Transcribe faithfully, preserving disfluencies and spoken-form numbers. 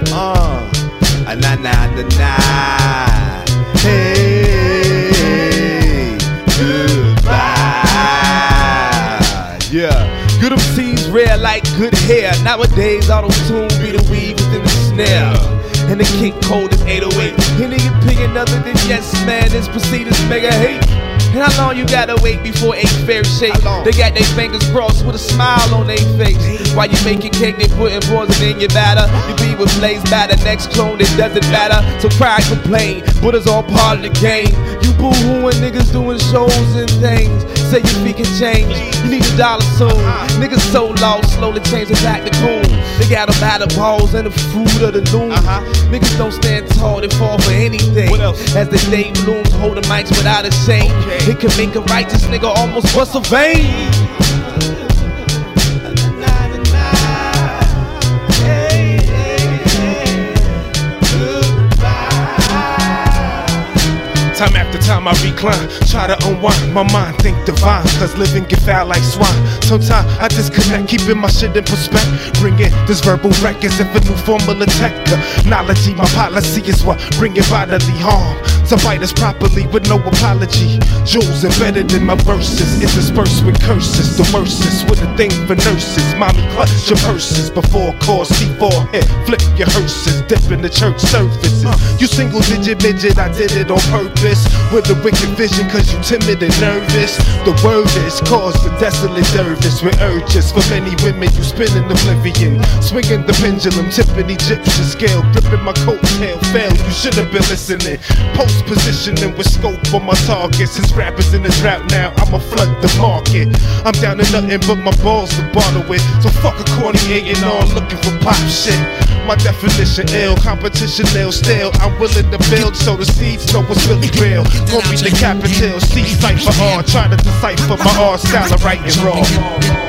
Uh, ah, na na na na. Hey, goodbye. Yeah, good M Cs rare like good hair. Nowadays, auto-tune be the weed within the snare. And the kick cold as eight oh eight. And they get picking other than yes man. This proceedings mega hate. And how long you gotta wait before eight fair shake? They got their fingers crossed with a smile on their face. While you making cake, they putting poison in your batter. You be with Blaze batter, next clone, it doesn't matter. So cry, complain, but it's all part of the game. You boo-hooing niggas doing shows and things. Say your feet can change, you need a dollar soon. Niggas so lost, slowly changing back to cool. They got them out of balls and the fruit of the loom. Niggas don't stand tall, they fall for anything. As the day blooms, hold the mics without a shame. It can make a righteous nigga almost bust a vein. Time after time I recline, try to unwind my mind, think divine, cause living get foul like swine. Sometimes I disconnect, keeping my shit in perspective. Bring in this verbal wreck as if a new formula technology. My policy is what bring it bodily harm. To fight us properly with no apology. Jewels embedded in my verses, interspersed with curses. The worstest with a thing for nurses. Mommy clutch your purses before cause C four hit. Flip your hearses, dip in the church services. You single digit midget, I did it on purpose. With a wicked vision, cause you timid and nervous. The word is cause the desolate dervish with urges. For many women, you spinning oblivion. Swinging the pendulum, tipping Egyptian scale. Gripping my coattail, fail, you should have been listening. Post positioning with scope on my targets. Since rappers in the drought now, I'ma flood the market. I'm down to nothing but my balls to bottle with. So fuck a corny A and R looking for pop shit. My definition ill, competition ill still. I'm willing to build so the seeds know what's really real. Gonna be the capital, C cipher R. Try to decipher my R style of writing raw.